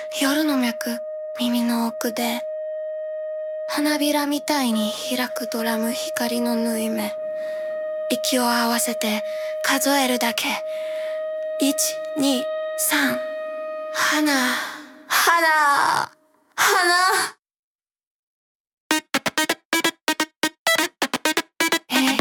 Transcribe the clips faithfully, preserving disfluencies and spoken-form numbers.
夜の脈、耳の奥で花びらみたいに開くドラム光の縫い目、息を合わせて数えるだけ。いち、に、さん。花、花、花。え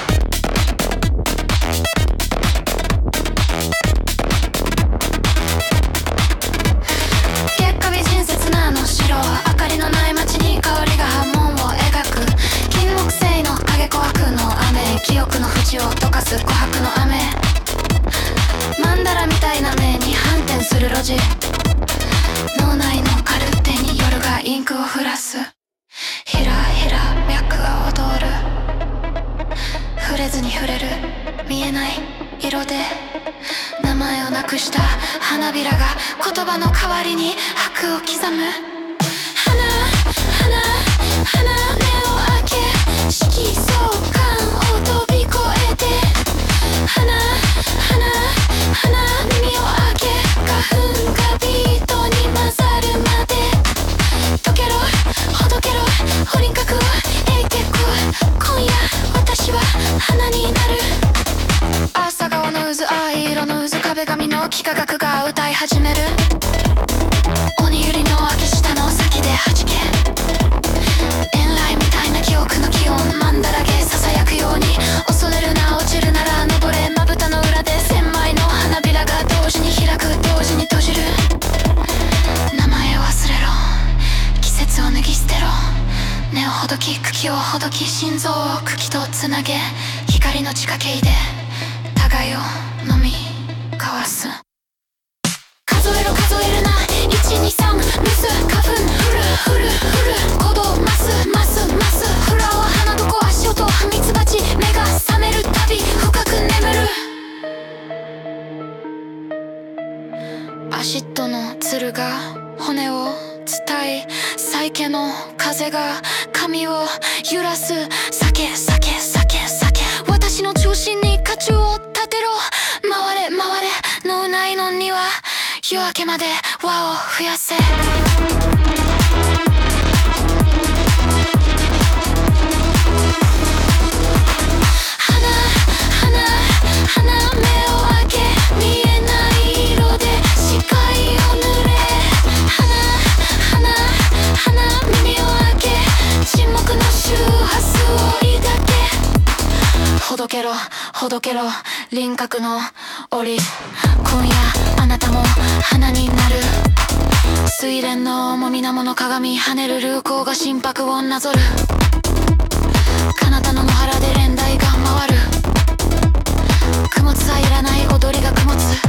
月下美人切なあの城、明かりのない街に香りが波紋を描く。金木犀の影琥珀の雨、記憶の淵を溶かす琥珀の雨。マンダラみたいな目に反転する路地、脳内のカルテに夜がインクを降らす。ひらひら脈が踊る、触れずに触れる見えない色で名前をなくした花びらが言葉の代わりに拍を刻む。花、花、花、目を開け色相関を飛び越えて。花、花、花、耳を開け花粉がビートに混ざるまで溶けろ、ほどけろ、輪郭を描いてく。今夜私は花になる。朝顔の渦、藍色の渦、壁紙の幾何学が歌い始める。鬼百合の秋下の先で弾け。遠雷みたいな記憶の気温、マンダラゲ囁くように。恐れるな、落ちるなら登れ。まぶたの裏で千枚の花びらが同時に開く、同時に閉じる。名前を忘れろ、季節を脱ぎ捨てろ。根をほどき、茎をほどき、心臓を茎とつなげ。光の地下茎で互いを飲み交わす。数えろ数えるな、いち、に、さん。ムス、花粉、ふるふるふる。鼓動、マス、マス、マス。フラワー、花どこ、足音、ミツバチ。目が覚めるたび深く眠る。アシッドの鶴が骨を伝い、サイケの風が髪を揺らす。酒、酒、酒、酒。私の中心に価値を立てろ。回れ回れ、脳内の庭。夜明けまで輪を増やせ。花、花、花、目を開け見えない色で視界を濡れ。花、花、花、耳を開け沈黙の周波数を抱け。ほどけろ、ほどけろ、輪郭の檻。今夜あなたも花になる。睡蓮の重みなもの鏡跳ねる流行が心拍をなぞる。彼方の野原で連帯が回る。供物はいらない踊りが供物。